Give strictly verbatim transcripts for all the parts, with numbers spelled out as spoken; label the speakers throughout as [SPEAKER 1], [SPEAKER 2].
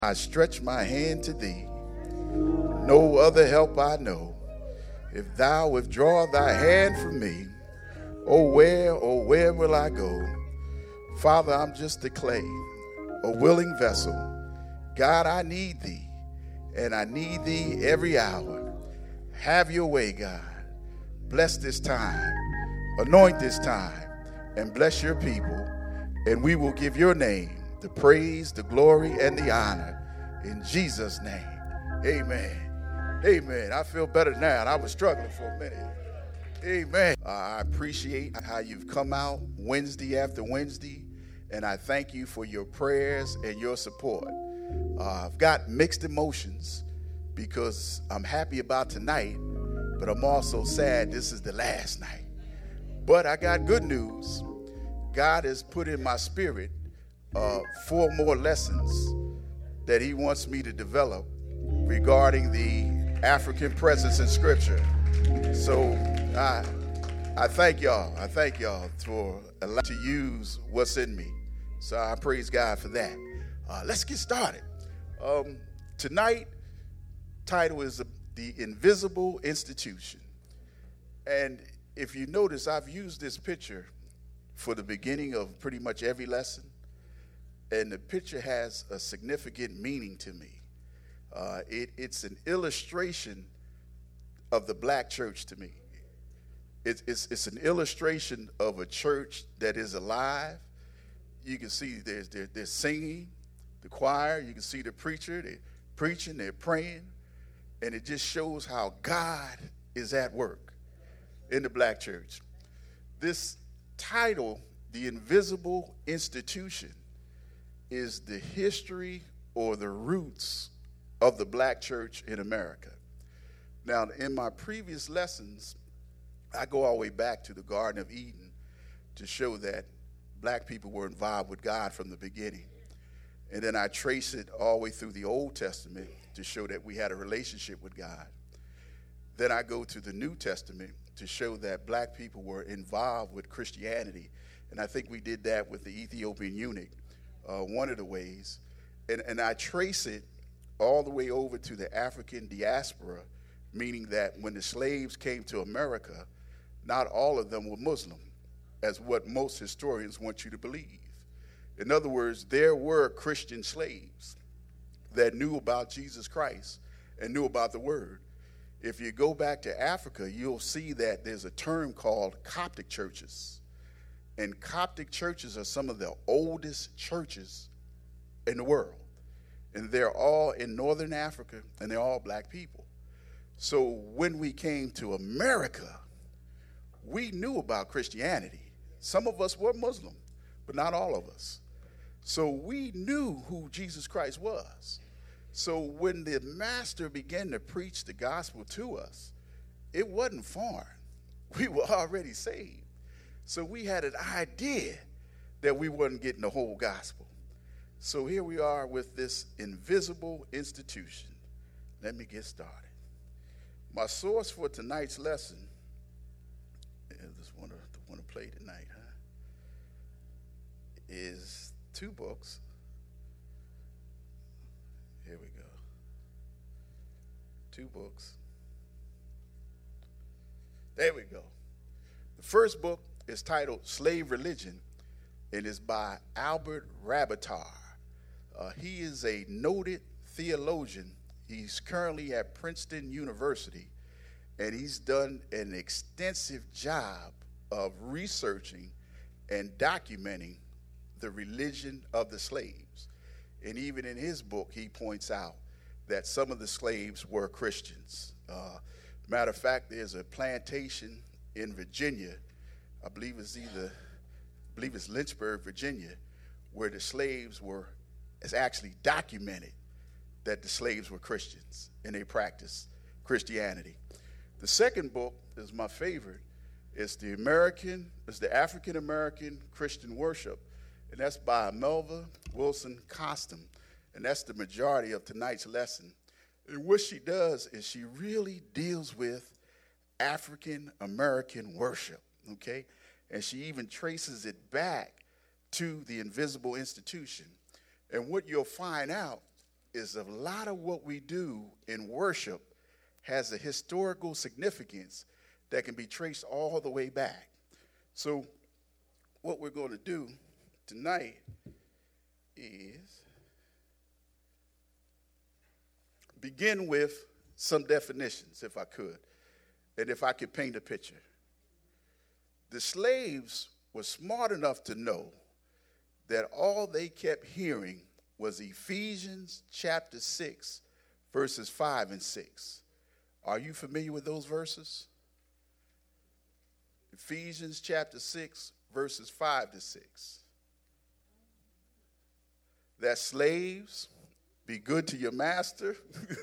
[SPEAKER 1] I stretch my hand to thee. No other help I know. If thou withdraw thy hand from me, oh where, oh where will I go? Father, I'm just a clay, a willing vessel. God, I need thee, and I need thee every hour. Have your way, God. Bless this time, anoint this time, and bless your people, and we will give your name the praise, the glory, and the honor. In Jesus' name, amen. Amen. I feel better now. I was struggling for a minute. Amen. Uh, I appreciate how you've come out Wednesday after Wednesday, and I thank you for your prayers and your support. Uh, I've got mixed emotions because I'm happy about tonight, but I'm also sad this is the last night. But I got good news. God has put in my spirit uh, four more lessons that he wants me to develop regarding the African presence in Scripture. So I, I thank y'all. I thank y'all for allowing to use what's in me. So I praise God for that. Uh, let's get started. Um, tonight, title is The Invisible Institution. And if you notice, I've used this picture for the beginning of pretty much every lesson. And the picture has a significant meaning to me. Uh, it, it's an illustration of the black church to me. It, it's, it's an illustration of a church that is alive. You can see there's, they're, they're singing, the choir. You can see the preacher. They're preaching, they're praying. And it just shows how God is at work in the black church. This title, The Invisible Institution, is the history or the roots of the black church in America. Now, in my previous lessons, I go all the way back to the Garden of Eden to show that black people were involved with God from the beginning. And then I trace it all the way through the Old Testament to show that we had a relationship with God. Then I go to the New Testament to show that black people were involved with Christianity. And I think we did that with the Ethiopian eunuch. Uh, one of the ways, and, and I trace it all the way over to the African diaspora, meaning that when the slaves came to America, not all of them were Muslim, as what most historians want you to believe. In other words, there were Christian slaves that knew about Jesus Christ and knew about the Word. If you go back to Africa, you'll see that there's a term called Coptic churches. And Coptic churches are some of the oldest churches in the world. And they're all in Northern Africa, and they're all black people. So when we came to America, we knew about Christianity. Some of us were Muslim, but not all of us. So we knew who Jesus Christ was. So when the master began to preach the gospel to us, it wasn't foreign. We were already saved. So we had an idea that we wasn't getting the whole gospel. So here we are with this invisible institution. Let me get started. My source for tonight's lesson, I just want to, want to play tonight, huh? Is two books. Here we go. Two books. There we go. The first book is titled Slave Religion, and is by Albert Rabitar. Uh, he is a noted theologian. He's currently at Princeton University, and he's done an extensive job of researching and documenting the religion of the slaves. And even in his book, he points out that some of the slaves were Christians. Uh, matter of fact, there's a plantation in Virginia, I believe it's either, I believe it's Lynchburg, Virginia, where the slaves were, it's actually documented that the slaves were Christians and they practiced Christianity. The second book is my favorite. It's the American, it's the African American Christian Worship, and that's by Melva Wilson Costam, and that's the majority of tonight's lesson. And what she does is she really deals with African American worship. Okay, and she even traces it back to the invisible institution. And what you'll find out is a lot of what we do in worship has a historical significance that can be traced all the way back. So what we're going to do tonight is begin with some definitions, if I could, and if I could paint a picture. The slaves were smart enough to know that all they kept hearing was Ephesians chapter six, verses five and six. Are you familiar with those verses? Ephesians chapter six, verses five to six. That slaves, be good to your master.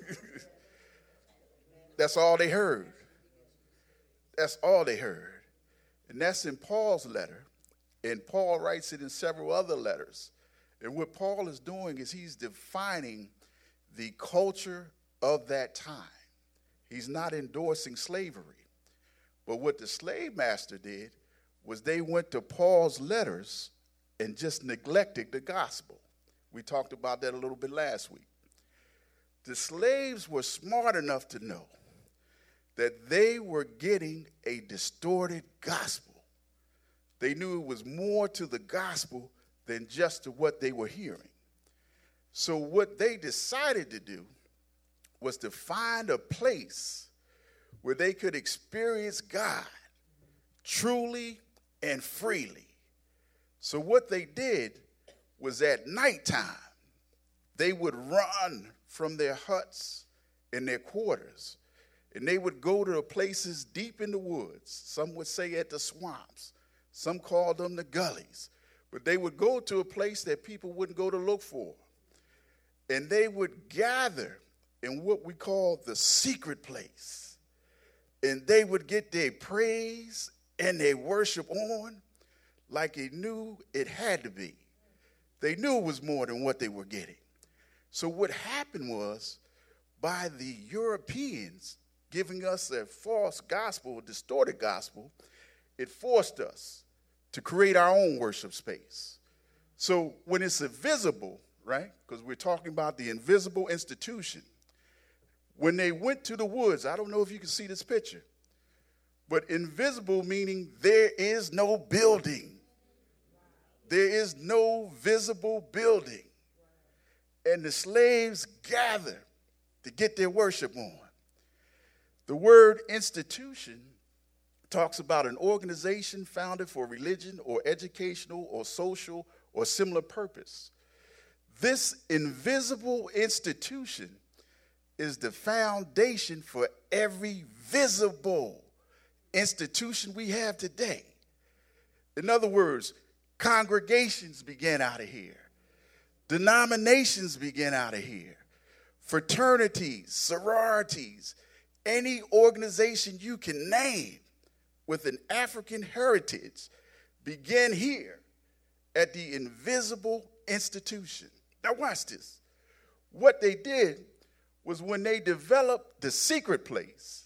[SPEAKER 1] That's all they heard. That's all they heard. And that's in Paul's letter. And Paul writes it in several other letters. And what Paul is doing is he's defining the culture of that time. He's not endorsing slavery. But what the slave master did was they went to Paul's letters and just neglected the gospel. We talked about that a little bit last week. The slaves were smart enough to know that they were getting a distorted gospel. They knew it was more to the gospel than just to what they were hearing. So what they decided to do was to find a place where they could experience God truly and freely. So what they did was at nighttime, they would run from their huts and their quarters, and they would go to places deep in the woods. Some would say at the swamps. Some called them the gullies. But they would go to a place that people wouldn't go to look for. And they would gather in what we call the secret place. And they would get their praise and their worship on like they knew it had to be. They knew it was more than what they were getting. So what happened was, by the Europeans giving us a false gospel, a distorted gospel, it forced us to create our own worship space. So when it's invisible, right, because we're talking about the invisible institution, when they went to the woods, I don't know if you can see this picture, but invisible meaning there is no building. There is no visible building. And the slaves gather to get their worship on. The word institution talks about an organization founded for religion or educational or social or similar purpose. This invisible institution is the foundation for every visible institution we have today. In other words, congregations began out of here. Denominations began out of here. Fraternities, sororities, any organization you can name with an African heritage began here at the invisible institution. Now watch this. What they did was when they developed the secret place,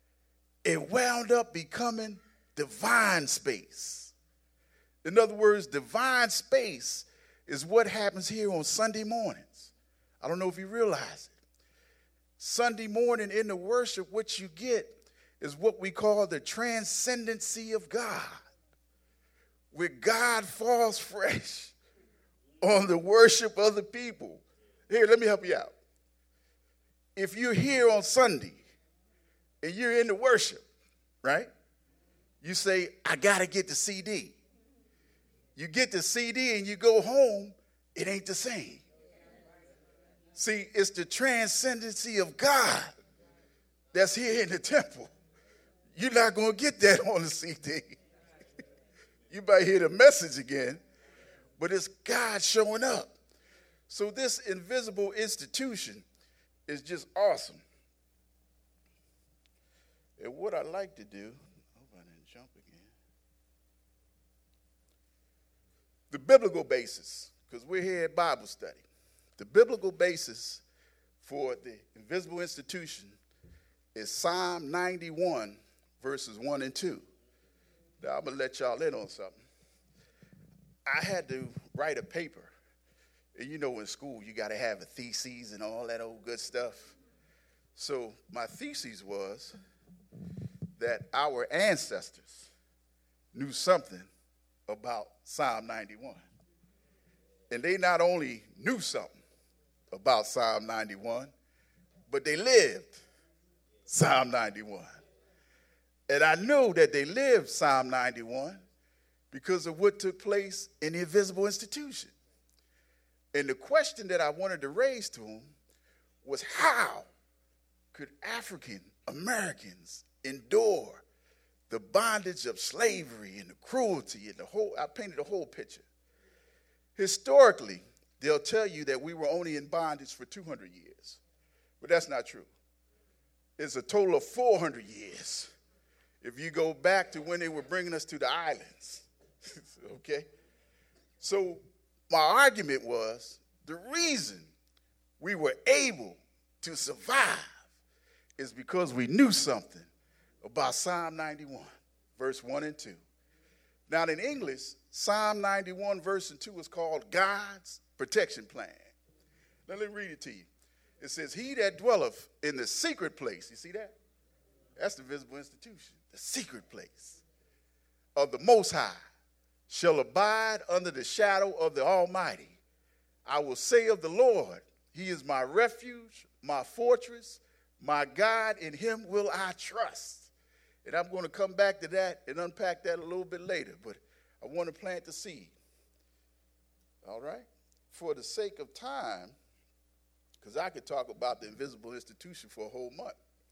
[SPEAKER 1] it wound up becoming divine space. In other words, divine space is what happens here on Sunday mornings. I don't know if you realize it. Sunday morning in the worship, what you get is what we call the transcendency of God, where God falls fresh on the worship of the people. Here, let me help you out. If you're here on Sunday and you're in the worship, right? You say, I got to get the C D. You get the C D and you go home, it ain't the same. See, it's the transcendency of God that's here in the temple. You're not going to get that on the C D. You might hear the message again, but it's God showing up. So this invisible institution is just awesome. And what I like to do, I hope I didn't jump again. The biblical basis, because we're here at Bible study. The biblical basis for the invisible institution is Psalm ninety-one, verses one and two. Now, I'm going to let y'all in on something. I had to write a paper, And you know in school you got to have a thesis and all that old good stuff. So my thesis was that our ancestors knew something about Psalm ninety-one. And they not only knew something about Psalm ninety-one, but they lived Psalm ninety-one. And I know that they lived Psalm ninety-one because of what took place in the invisible institution. And the question that I wanted to raise to them was, how could African Americans endure the bondage of slavery and the cruelty and the whole? I painted the whole picture. Historically, they'll tell you that we were only in bondage for two hundred years, but that's not true. It's a total of four hundred years if you go back to when they were bringing us to the islands. Okay? So my argument was the reason we were able to survive is because we knew something about Psalm ninety-one, verse one and two. Now in English, Psalm ninety-one, verse and two is called God's protection plan. Now let me read it to you. It says, he that dwelleth in the secret place, you see that? That's the visible institution, the secret place of the Most High shall abide under the shadow of the Almighty. I will say of the Lord, he is my refuge, my fortress, my God, in him will I trust. And I'm going to come back to that and unpack that a little bit later, but I want to plant the seed. All right? For the sake of time, because I could talk about the invisible institution for a whole month.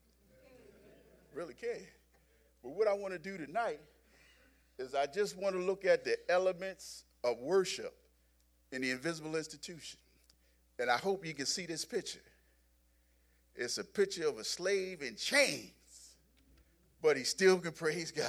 [SPEAKER 1] Really can. But what I want to do tonight is I just want to look at the elements of worship in the invisible institution. And I hope you can see this picture. It's a picture of a slave in chains, but he still can praise God.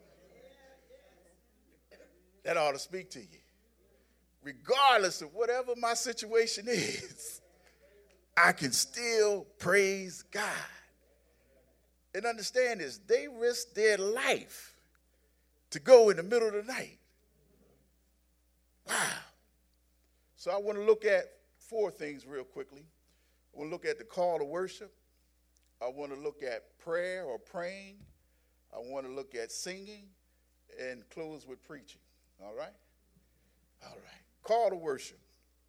[SPEAKER 1] That ought to speak to you. Regardless of whatever my situation is, I can still praise God. And understand this, they risked their life to go in the middle of the night. Wow. So I want to look at four things real quickly. I want to look at the call to worship. I want to look at prayer or praying. I want to look at singing and close with preaching. All right? All right. Call to worship.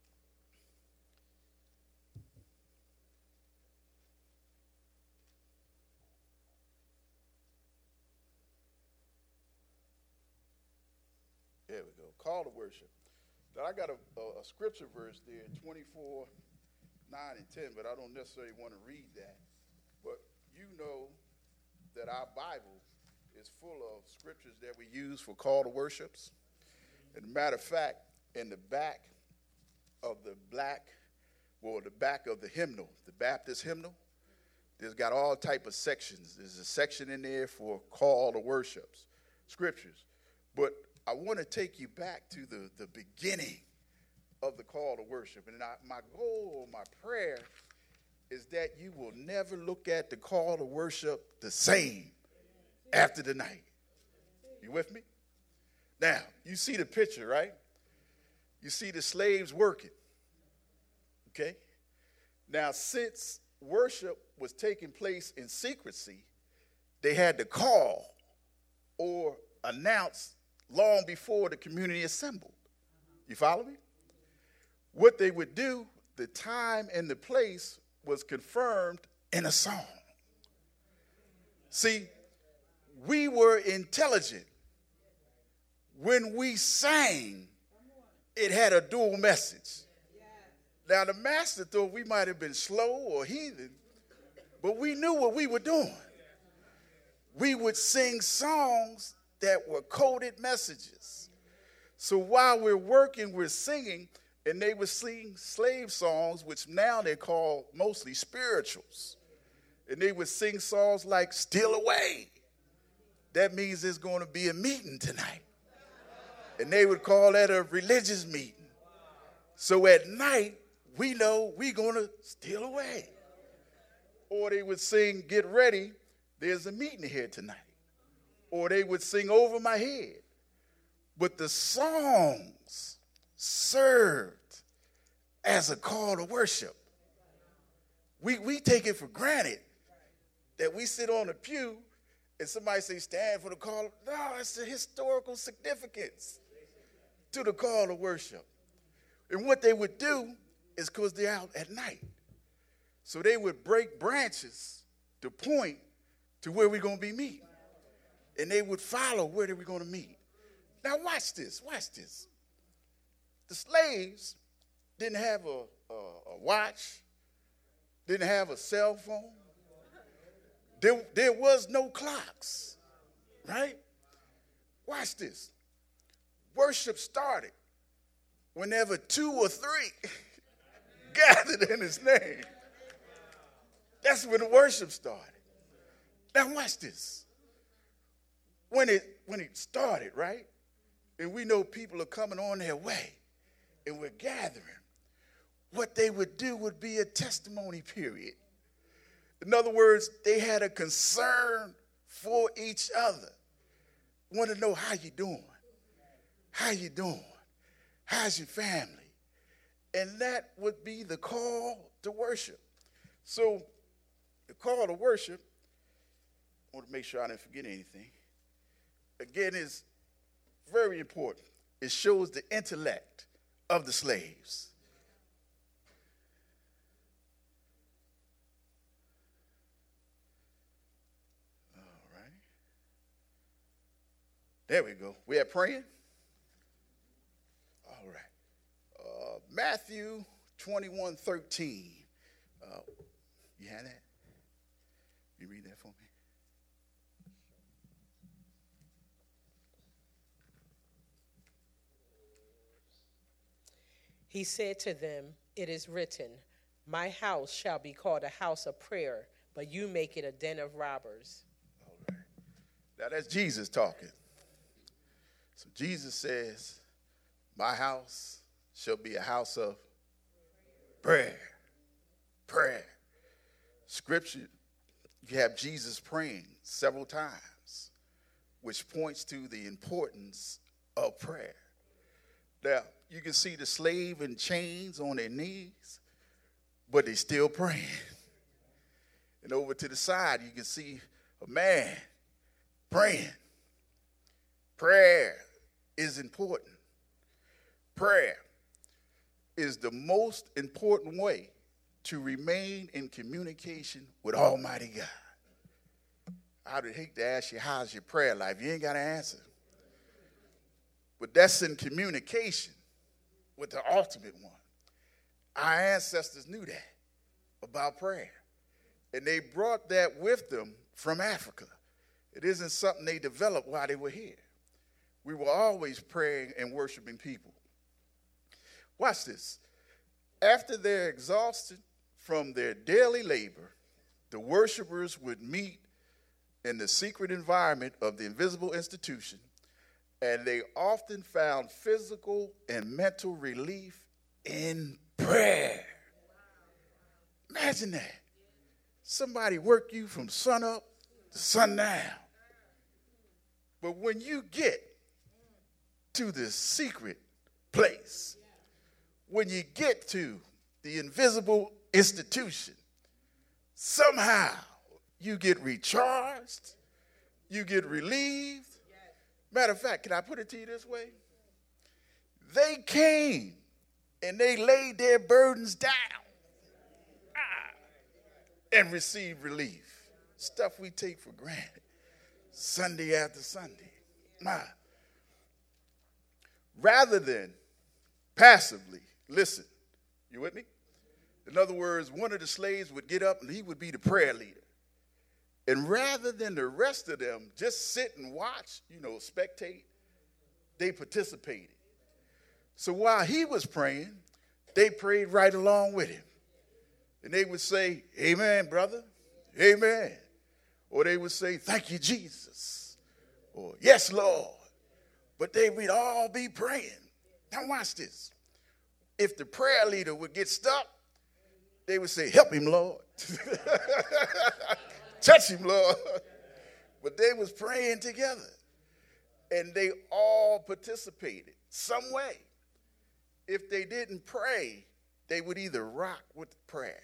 [SPEAKER 1] There we go. Call to worship. Now I got a, a, a scripture verse there, twenty-four, nine and ten, but I don't necessarily want to read that. But you know that our Bible is full of scriptures that we use for call to worships. As a matter of fact, in the back of the black, or the back of the hymnal, the Baptist hymnal, there's got all type of sections. There's a section in there for call to worships, scriptures. But I want to take you back to the, the beginning of the call to worship. And I, my goal or my prayer is that you will never look at the call to worship the same after the night. You with me? Now, you see the picture, right? You see the slaves working. Okay? Now, since worship was taking place in secrecy, they had to call or announce long before the community assembled. You follow me? What they would do, the time and the place was confirmed in a song. See, we were intelligent. When we sang, it had a dual message. Now, the master thought we might have been slow or heathen, but we knew what we were doing. We would sing songs that were coded messages. So while we're working, we're singing, and they would sing slave songs, which now they call mostly spirituals. And they would sing songs like "Steal Away." That means there's going to be a meeting tonight. And they would call that a religious meeting. So at night, we know we're going to steal away. Or they would sing, "Get ready, there's a meeting here tonight." Or they would sing "Over My Head." But the songs served as a call to worship. We, we take it for granted that we sit on a pew and somebody say, stand for the call. No, it's the historical significance to the call to worship. And what they would do is because they're out at night. So they would break branches to point to where we're going to be meeting. And they would follow where they were going to meet. Now watch this, watch this. The slaves didn't have a, a, a watch, didn't have a cell phone. There, there was no clocks, right? Watch this. Worship started whenever two or three gathered in his name. That's when the worship started. Now watch this. When it when it started, right? And we know people are coming on their way and we're gathering. What they would do would be a testimony period. In other words, they had a concern for each other. Want to know how you doing? How you doing? How's your family? And that would be the call to worship. So the call to worship, I want to make sure I didn't forget anything, again, is very important. It shows the intellect of the slaves. All right. There we go. We are praying? All right. Uh, Matthew twenty-one thirteen. Uh, you have that? You read that for me?
[SPEAKER 2] He said to them, it is written, my house shall be called a house of prayer, but you make it a den of robbers.
[SPEAKER 1] All right. Now that's Jesus talking. So Jesus says, my house shall be a house of prayer. Prayer. Scripture, you have Jesus praying several times, which points to the importance of prayer. Now, you can see the slave in chains on their knees, but they still praying. And over to the side, you can see a man praying. Prayer is important. Prayer is the most important way to remain in communication with Almighty God. I would hate to ask you, how's your prayer life? You ain't got to answer. But that's in communication with the ultimate one. Our ancestors knew that about prayer. And they brought that with them from Africa. It isn't something they developed while they were here. We were always praying and worshiping people. Watch this. After they're exhausted from their daily labor, the worshipers would meet in the secret environment of the invisible institution, and they often found physical and mental relief in prayer. Imagine that. Somebody work you from sun up to sundown. But when you get to the secret place, when you get to the invisible institution, somehow you get recharged, you get relieved. Matter of fact, can I put it to you this way? They came and they laid their burdens down ah, and received relief. Stuff we take for granted Sunday after Sunday. My. Rather than passively listen, you with me? In other words, one of the slaves would get up and he would be the prayer leader. And rather than the rest of them just sit and watch, you know, spectate, they participated. So while he was praying, they prayed right along with him. And they would say, amen, brother, amen. Or they would say, thank you, Jesus. Or, yes, Lord. But they would all be praying. Now watch this. If the prayer leader would get stuck, they would say, help him, Lord. Touch him, Lord. But they was praying together. And they all participated some way. If they didn't pray, they would either rock with prayer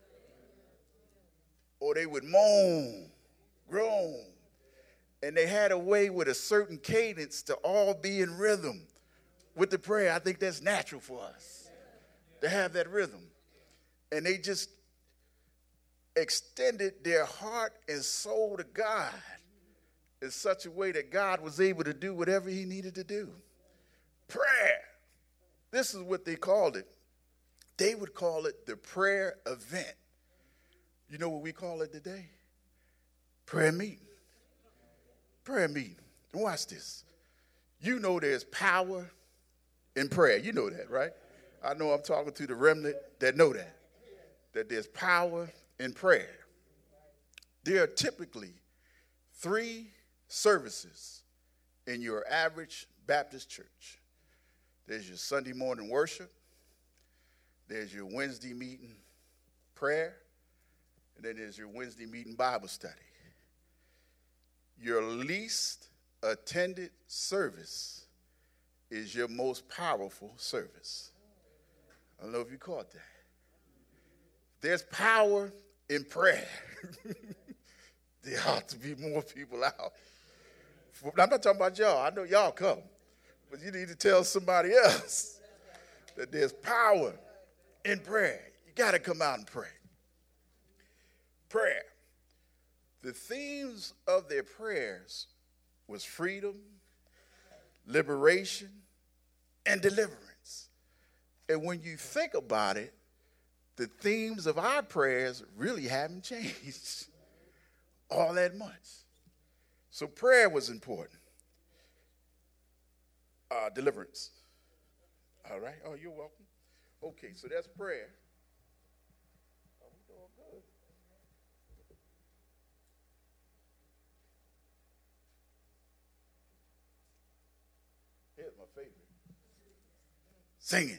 [SPEAKER 1] or they would moan, groan. And they had a way with a certain cadence to all be in rhythm with the prayer. I think that's natural for us to have that rhythm. And they just extended their heart and soul to God in such a way that God was able to do whatever he needed to do. Prayer. This is what they called it. They would call it the prayer event. You know what we call it today? Prayer meeting. Prayer meeting. And watch this. You know there's power in prayer. You know that, right? I know I'm talking to the remnant that know that. That there's power in prayer. There are typically three services in your average Baptist church. There's your Sunday morning worship. There's your Wednesday meeting prayer. And then there's your Wednesday meeting Bible study. Your least attended service is your most powerful service. I don't know if you caught that. There's power in prayer. There ought to be more people out. I'm not talking about y'all. I know y'all come. But you need to tell somebody else that there's power in prayer. You got to come out and pray. Prayer. The themes of their prayers was freedom, liberation, and deliverance. And when you think about it, the themes of our prayers really haven't changed all that much. So prayer was important. Uh, deliverance. All right. Oh, you're welcome. Okay, so that's prayer. Are we doing good? Here's my favorite. Singing.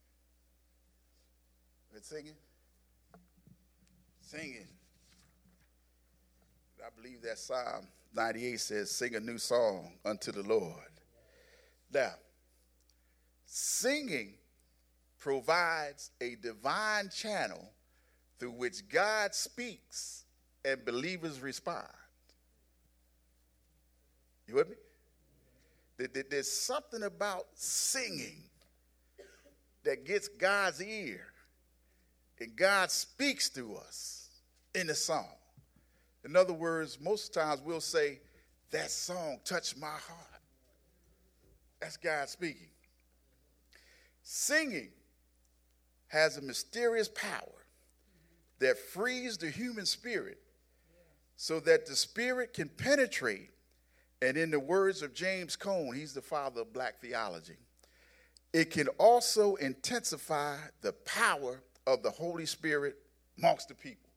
[SPEAKER 1] Been singing? Singing. I believe that Psalm ninety-eight says, sing a new song unto the Lord. Now, singing provides a divine channel through which God speaks and believers respond. You with me? There's something about singing that gets God's ear, and God speaks to us in the song. In other words, most times we'll say, that song touched my heart. That's God speaking. Singing has a mysterious power that frees the human spirit so that the spirit can penetrate. And in the words of James Cone, he's the father of black theology, it can also intensify the power of the Holy Spirit amongst the people.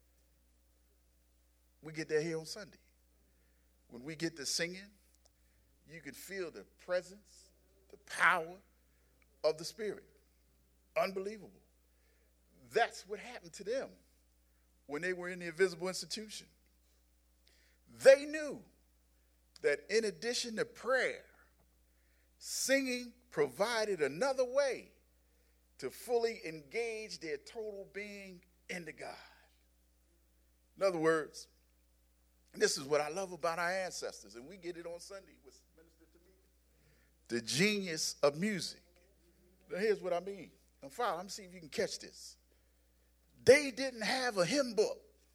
[SPEAKER 1] We get that here on Sunday. When we get to singing, you can feel the presence, the power of the Spirit. Unbelievable. That's what happened to them when they were in the invisible institution. They knew that in addition to prayer, singing provided another way to fully engage their total being into God. In other words, this is what I love about our ancestors, and we get it on Sunday with Minister Tamika. The genius of music. Now here's what I mean. Now follow, let me see if you can catch this. They didn't have a hymn book.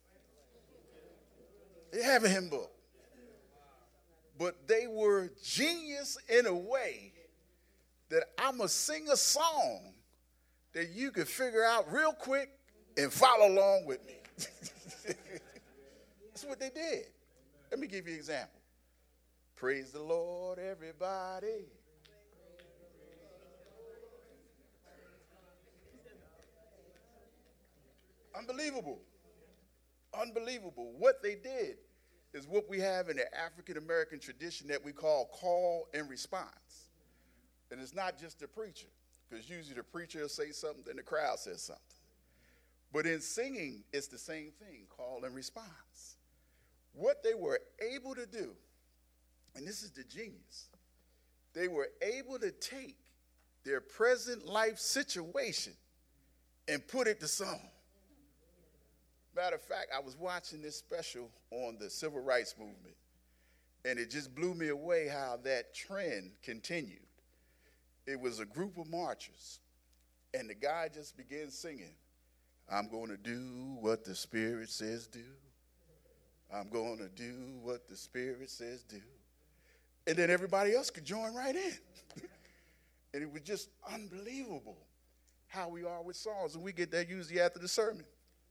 [SPEAKER 1] They have a hymn book. But they were genius in a way that I'm going to sing a song that you can figure out real quick and follow along with me. That's what they did. Let me give you an example. Praise the Lord, everybody. Unbelievable. Unbelievable. What they did is what we have in the African-American tradition that we call call and response. And it's not just the preacher, because usually the preacher will say something, then the crowd says something. But in singing, it's the same thing, call and response. What they were able to do, and this is the genius, they were able to take their present life situation and put it to song. Matter of fact, I was watching this special on the civil rights movement, and it just blew me away how that trend continued. It was a group of marchers, and the guy just began singing, I'm going to do what the Spirit says do. I'm going to do what the Spirit says do. And then everybody else could join right in. And it was just unbelievable how we are with songs. And we get that usually after the sermon.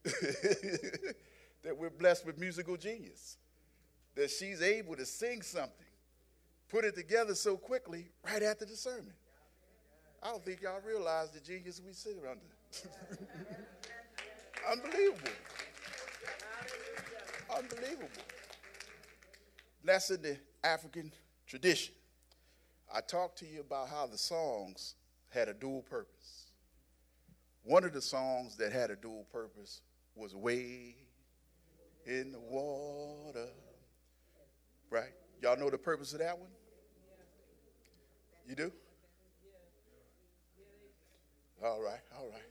[SPEAKER 1] That we're blessed with musical genius. That she's able to sing something, put it together so quickly right after the sermon. I don't think y'all realize the genius we sit under. Unbelievable. Unbelievable. That's in the African tradition. I talked to you about how the songs had a dual purpose. One of the songs that had a dual purpose was Way in the Water. Right? Y'all know the purpose of that one? You do? All right, all right.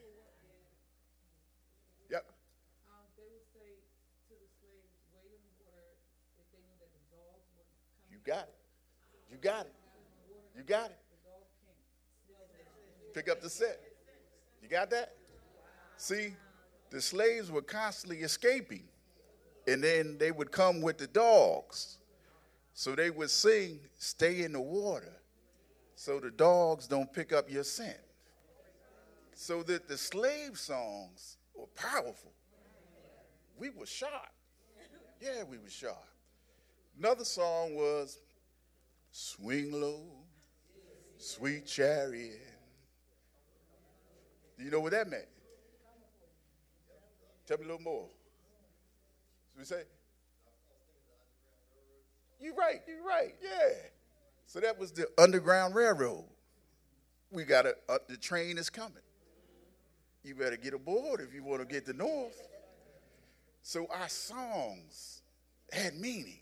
[SPEAKER 1] Yep.
[SPEAKER 3] Um, they would say to the slaves, wade in the water if they knew that the dogs would come.
[SPEAKER 1] You got it. You got it. You got it. Pick up the set. You got that? See, the slaves were constantly escaping, and then they would come with the dogs. So they would sing, stay in the water, so the dogs don't pick up your scent. So that the slave songs were powerful. We were sharp. Yeah, we were sharp. Another song was Swing Low, Sweet Chariot. Do you know what that meant? Tell me a little more. What we say? You're right, you're right, yeah. So that was the Underground Railroad. We got a, uh, the train is coming. You better get aboard if you want to get to North. So our songs had meaning.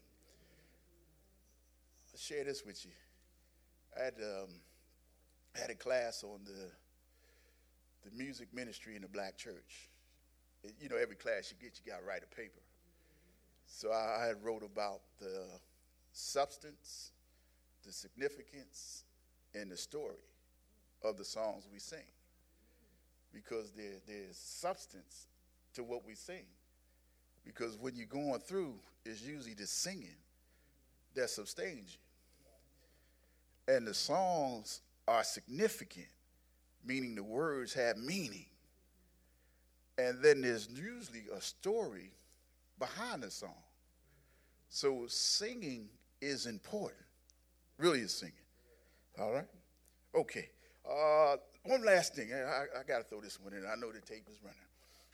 [SPEAKER 1] I'll share this with you. I had, um, I had a class on the, the music ministry in the black church. It, you know, every class you get, you got to write a paper. So I, I had wrote about the substance, the significance, and the story of the songs we sing. Because there, there's substance to what we sing. Because when you're going through, it's usually the singing that sustains you. And the songs are significant, meaning the words have meaning. And then there's usually a story behind the song. So singing is important. Really is singing. All right? Okay. Uh, one last thing. I, I got to throw this one in. I know the tape is running.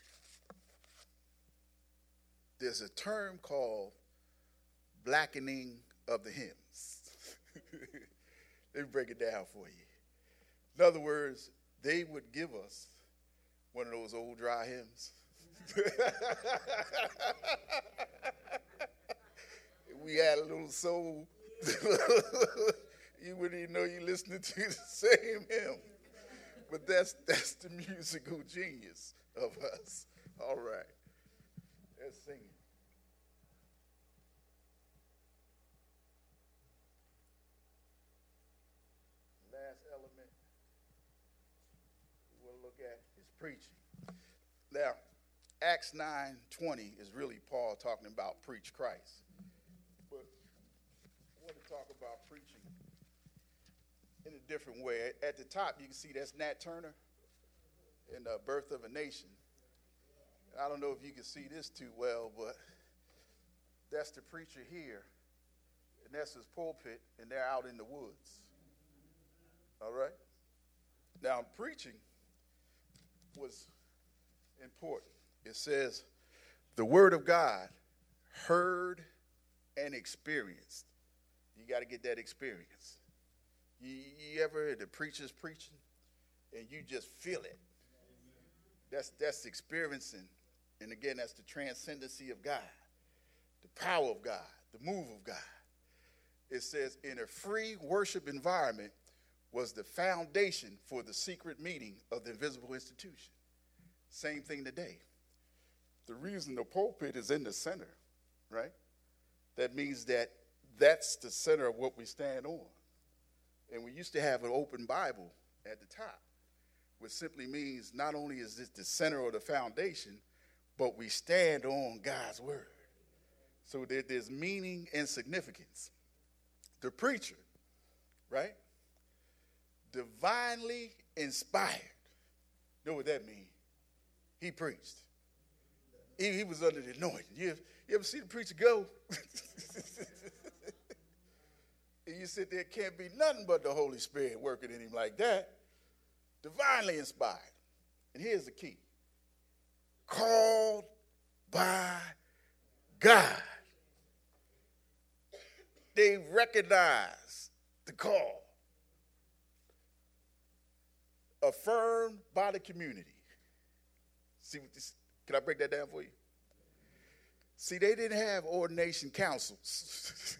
[SPEAKER 1] There's a term called blackening of the hymns. Let me break it down for you. In other words, they would give us one of those old dry hymns. We had a little soul. You wouldn't even know you're listening to the same hymn. But that's that's the musical genius of us. All right. Let's sing it. Last element we'll look at is preaching. Now, Acts nine twenty is really Paul talking about preach Christ. But I want to talk about preaching in a different way. At the top, you can see that's Nat Turner in The Birth of a Nation. I don't know if you can see this too well, but that's the preacher here, and that's his pulpit, and they're out in the woods. All right? Now, preaching was important. It says, the word of God heard and experienced. You got to get that experience. You, you ever heard the preachers preaching, and you just feel it? That's, that's experiencing. And again, that's the transcendency of God, the power of God, the move of God. It says, in a free worship environment was the foundation for the secret meeting of the invisible institution. Same thing today. The reason the pulpit is in the center, right? That means that that's the center of what we stand on. And we used to have an open Bible at the top, which simply means not only is this the center or the foundation, but we stand on God's word. So there, there's meaning and significance. The preacher, right? Divinely inspired. Know what that means? He preached. He, he was under the anointing. You, you ever see the preacher go? And you sit there, can't be nothing but the Holy Spirit working in him like that. Divinely inspired. And here's the key. Called by God. They recognize the call. Affirmed by the community. See what this, can I break that down for you? See, they didn't have ordination councils.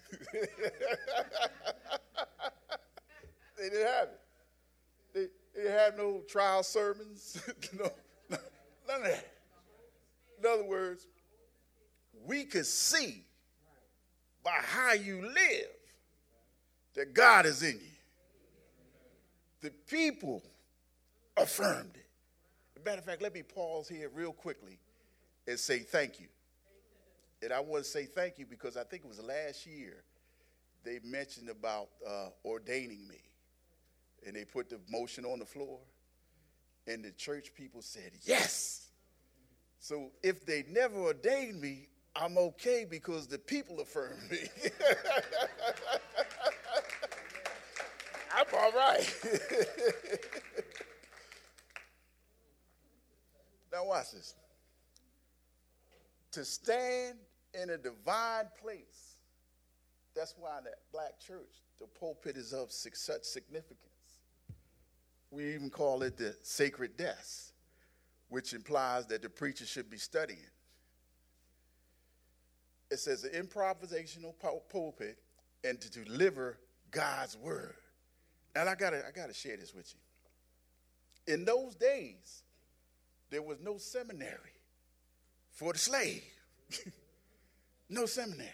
[SPEAKER 1] They didn't have it. They, they didn't have no trial sermons. no, no, none of that. In other words, we could see by how you live that God is in you. The people affirmed it. As a matter of fact, let me pause here real quickly and say thank you. And I want to say thank you because I think it was last year they mentioned about uh, ordaining me. And they put the motion on the floor. And the church people said, yes. So if they never ordained me, I'm okay because the people affirmed me. I'm all right. Now watch this. To stand in a divine place, that's why in that black church, the pulpit is of such significance. We even call it the sacred desk, which implies that the preacher should be studying. It says an improvisational pulpit and to deliver God's word. And I gotta, I gotta share this with you. In those days, there was no seminary for the slave. No seminary.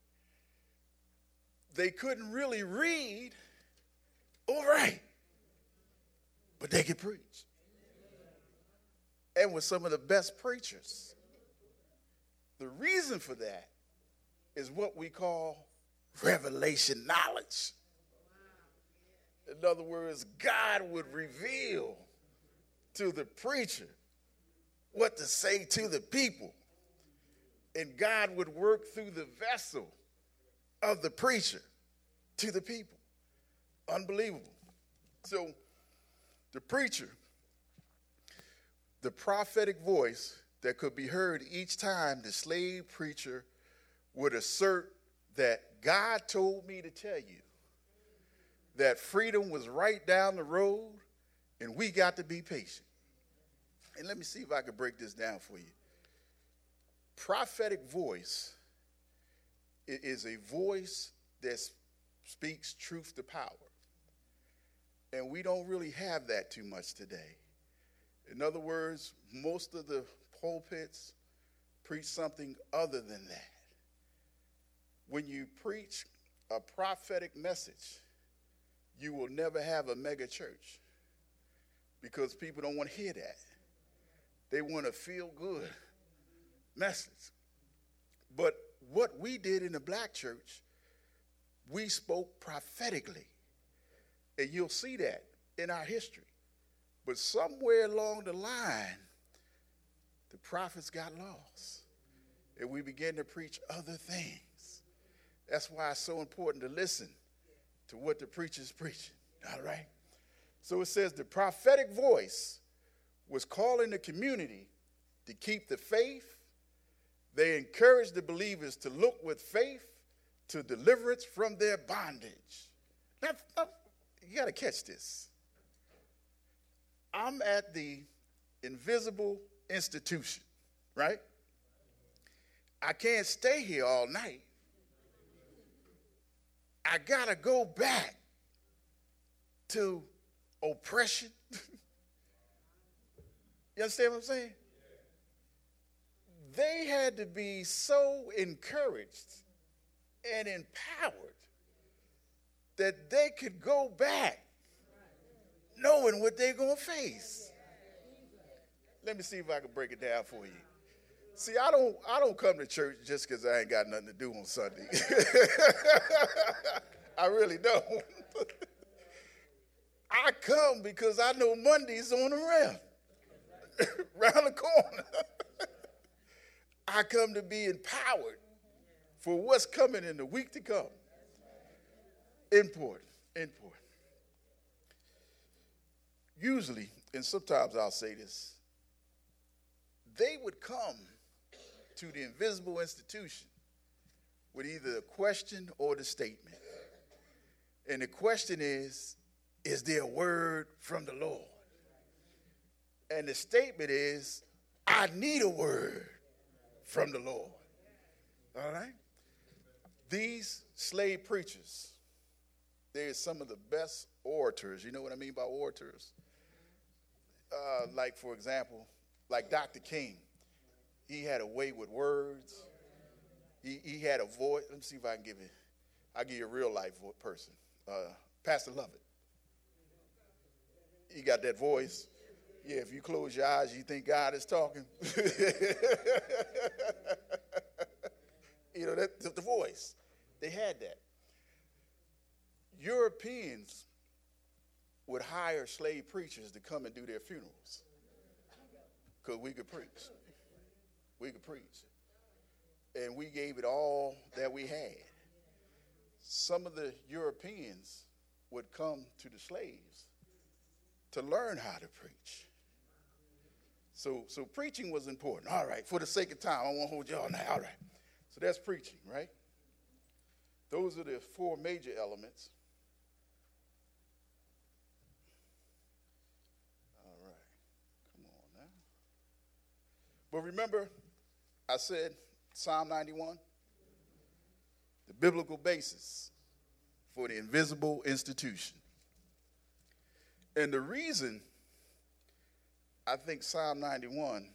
[SPEAKER 1] They couldn't really read or write, but they could preach. And were some of the best preachers. The reason for that is what we call revelation knowledge. In other words, God would reveal to the preacher what to say to the people. And God would work through the vessel of the preacher to the people. Unbelievable. So the preacher, the prophetic voice that could be heard each time the slave preacher would assert that God told me to tell you that freedom was right down the road and we got to be patient. And let me see if I can break this down for you. Prophetic voice is a voice that speaks truth to power. And we don't really have that too much today. In other words, most of the pulpits preach something other than that. When you preach a prophetic message, you will never have a mega church because people don't want to hear that. They want a feel good message. But what we did in the black church, we spoke prophetically. And you'll see that in our history. But somewhere along the line, the prophets got lost. And we began to preach other things. That's why it's so important to listen to what the preacher's preaching. All right? So it says the prophetic voice was calling the community to keep the faith. They encouraged the believers to look with faith to deliverance from their bondage. Now, now you got to catch this. I'm at the invisible institution, right? I can't stay here all night. I got to go back to oppression. You understand what I'm saying? they had to be so encouraged and empowered that they could go back knowing what they're going to face. Let me see if I can break it down for you. See, I don't I don't come to church just because I ain't got nothing to do on Sunday. I really don't. I come because I know Monday's on the rim, around the corner. I come to be empowered for what's coming in the week to come. Important, important. Usually, and sometimes I'll say this, they would come to the invisible institution with either a question or the statement. And the question is, is there a word from the Lord? And the statement is, I need a word from the Lord. All right? These slave preachers, they're some of the best orators. You know what I mean by orators? Uh, like, for example, like Doctor King. He had a way with words. He, he had a voice. Let me see if I can give it. I'll give you a real life person. Uh, Pastor Lovett. He got that voice. Yeah, if you close your eyes, you think God is talking. You know, that, the, the voice. They had that. Europeans would hire slave preachers to come and do their funerals because we could preach. We could preach. And we gave it all that we had. Some of the Europeans would come to the slaves to learn how to preach. So, so preaching was important. All right, for the sake of time, I won't hold y'all now. All right. So that's preaching, right? Those are the four major elements. All right. Come on now. But remember, I said Psalm ninety-one, the biblical basis for the invisible institution. And the reason I think Psalm ninety-one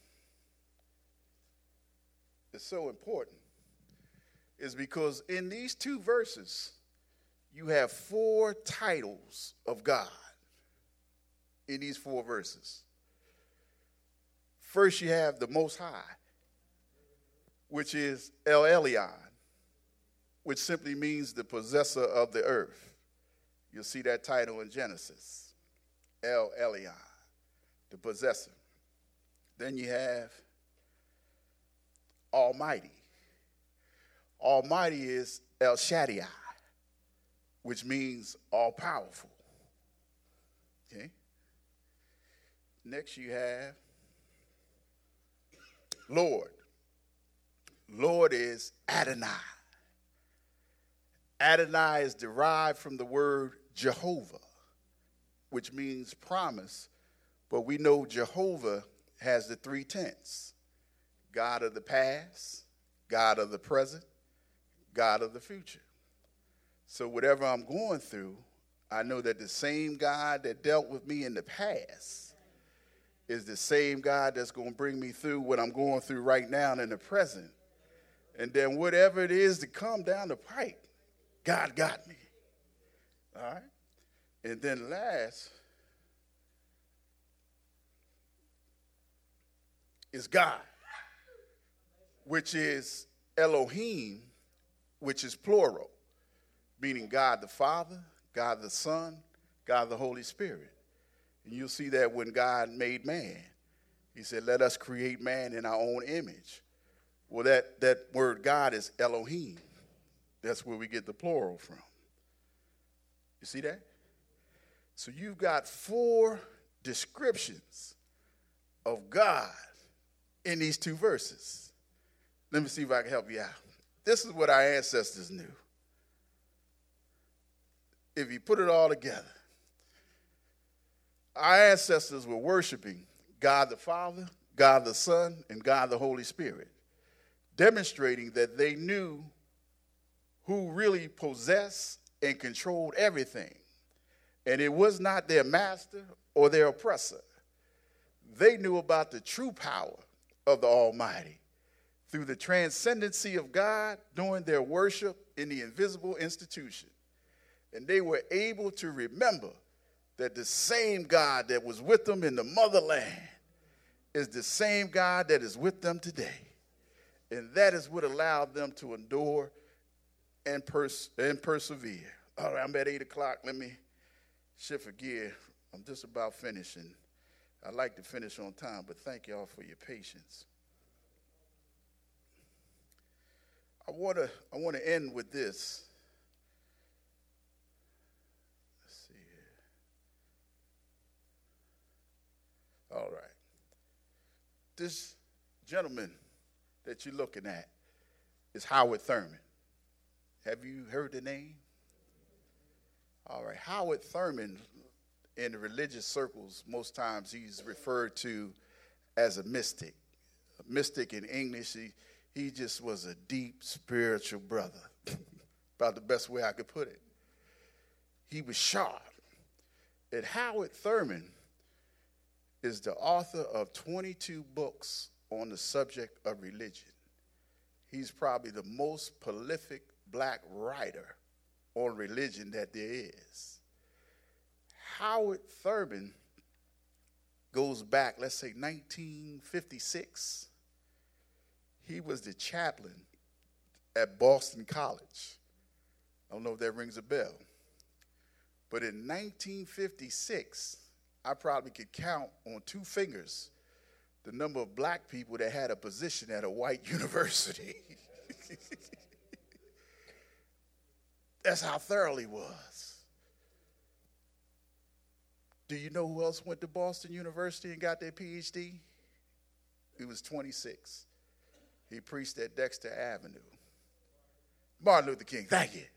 [SPEAKER 1] is so important is because in these two verses, you have four titles of God in these four verses. First, you have the Most High, which is El Elyon, which simply means the possessor of the earth. You'll see that title in Genesis. El Elyon, the possessor. Then you have Almighty. Almighty is El Shaddai, which means all-powerful. Okay? Next you have Lord. Lord is Adonai. Adonai is derived from the word Jehovah, which means promise, but we know Jehovah has the three tense: God of the past, God of the present, God of the future. So whatever I'm going through, I know that the same God that dealt with me in the past is the same God that's going to bring me through what I'm going through right now and in the present. And then whatever it is to come down the pike, God got me. All right? And then last is God, which is Elohim, which is plural, meaning God the Father, God the Son, God the Holy Spirit. And you'll see that when God made man, he said, let us create man in our own image. Well, that, that word God is Elohim. That's where we get the plural from. You see that? So you've got four descriptions of God in these two verses. Let me see if I can help you out. This is what our ancestors knew. If you put it all together, our ancestors were worshiping God the Father, God the Son, and God the Holy Spirit, demonstrating that they knew who really possessed and controlled everything. And it was not their master or their oppressor. They knew about the true power of the Almighty. through the transcendency of God during their worship in the invisible institution. And they were able to remember that the same God that was with them in the motherland is the same God that is with them today. And that is what allowed them to endure and, pers- and persevere. All right, I'm at eight o'clock. Let me shift a gear. I'm just about finishing. I like to finish on time, but thank y'all for your patience. I want to I want to end with this. Let's see here. All right. This gentleman that you're looking at is Howard Thurman. Have you heard the name? All right. Howard Thurman, in the religious circles, most times he's referred to as a mystic. A mystic in English, he, he just was a deep spiritual brother, about the best way I could put it. He was sharp. And Howard Thurman is the author of twenty-two books on the subject of religion. He's probably the most prolific black writer on religion that there is. Howard Thurman goes back, let's say nineteen fifty-six. He was the chaplain at Boston College. I don't know if that rings a bell. But in nineteen fifty-six, I probably could count on two fingers the number of black people that had a position at a white university. That's how thorough he was. Do you know who else went to Boston University and got their P H D? He was twenty-six. He preached at Dexter Avenue. Martin Luther King, thank you.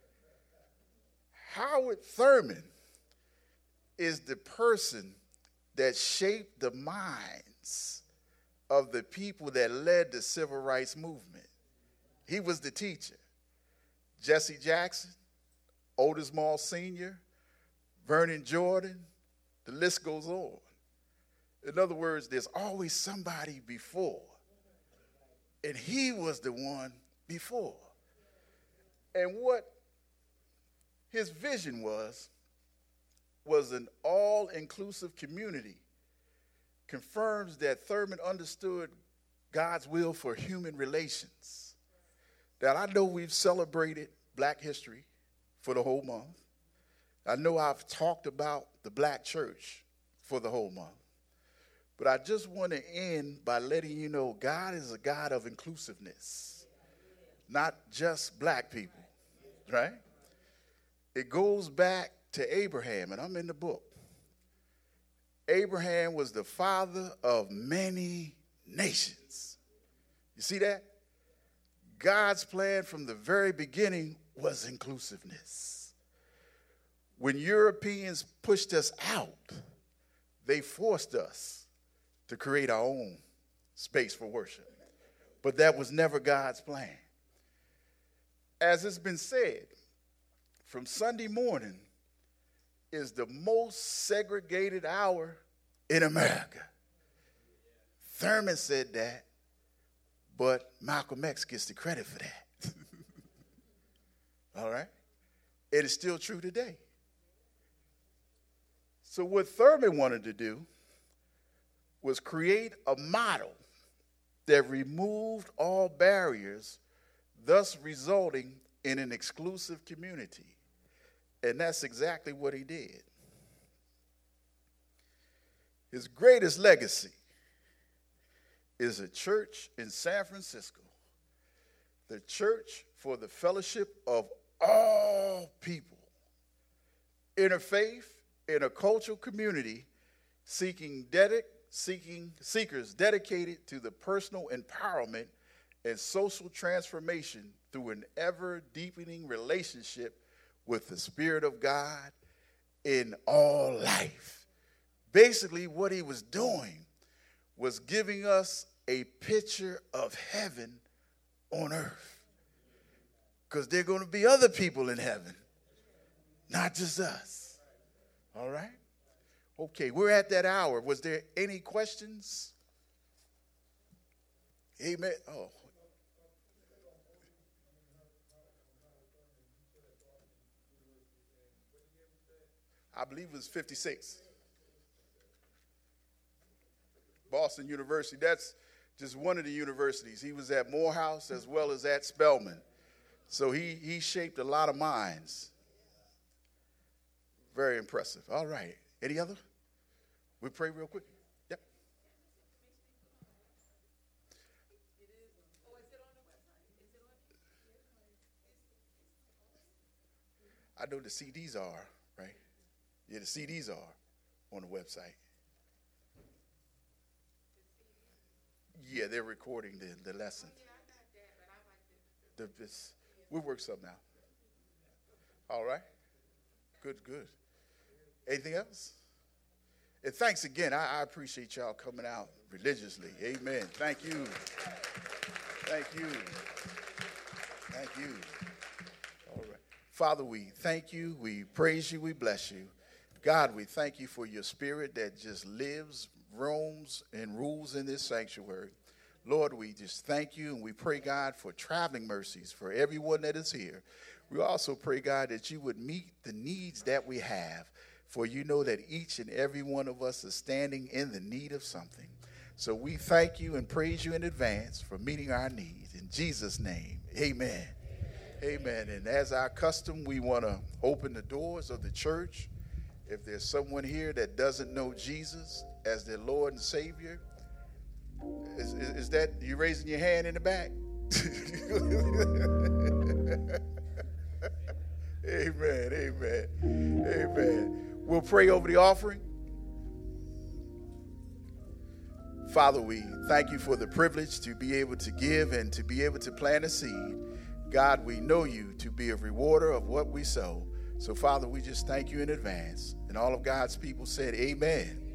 [SPEAKER 1] Howard Thurman is the person that shaped the minds of the people that led the civil rights movement. He was the teacher. Jesse Jackson, Otis Moss Senior, Vernon Jordan, the list goes on. In other words, there's always somebody before. And he was the one before. And what his vision was, was an all-inclusive community. Confirms that Thurman understood God's will for human relations. That I know we've celebrated Black history for the whole month. I know I've talked about the Black church for the whole month. But I just want to end by letting you know God is a God of inclusiveness, not just Black people, right? It goes back to Abraham, and I'm in the book. Abraham was the father of many nations. You see that? God's plan from the very beginning was inclusiveness. When Europeans pushed us out, they forced us to create our own space for worship. But that was never God's plan. As it's been said, from Sunday morning is the most segregated hour in America. Thurman said that, but Malcolm X gets the credit for that. All right? It is still true today. So what Thurman wanted to do was create a model that removed all barriers, thus resulting in an exclusive community. And that's exactly what he did. His greatest legacy is a church in San Francisco, the Church for the Fellowship of All People, interfaith, intercultural community seeking dedic- seeking seekers dedicated to the personal empowerment and social transformation through an ever-deepening relationship with the Spirit of God in all life. Basically, what he was doing was giving us a picture of heaven on earth. Because there are going to be other people in heaven, not just us. All right? Okay, we're at that hour. Was there any questions? Amen. Oh. I believe it was fifty-six. Boston University. That's just one of the universities. He was at Morehouse as well as at Spelman. So he, he shaped a lot of minds. Very impressive. All right. Any other? We pray real quick. Yep. I know the C Ds are, right? Yeah, the C Ds are on the website. Yeah, they're recording the, the lesson. The, this, we'll work something out. All right. Good, good. Anything else? And thanks again. I, I appreciate y'all coming out religiously. Amen. Thank you. Thank you. Thank you. All right. Father, we thank you. We praise you. We bless you. God, we thank you for your spirit that just lives, roams, and rules in this sanctuary. Lord, we just thank you, and we pray, God, for traveling mercies for everyone that is here. We also pray, God, that you would meet the needs that we have, for you know that each and every one of us is standing in the need of something. So we thank you and praise you in advance for meeting our needs. In Jesus' name, amen. Amen. Amen. And as our custom, we want to open the doors of the church. If there's someone here that doesn't know Jesus as their Lord and Savior, is, is, is that you raising your hand in the back? Amen, amen, amen. We'll pray over the offering. Father, we thank you for the privilege to be able to give and to be able to plant a seed. God, we know you to be a rewarder of what we sow. So, Father, we just thank you in advance. And all of God's people said, amen.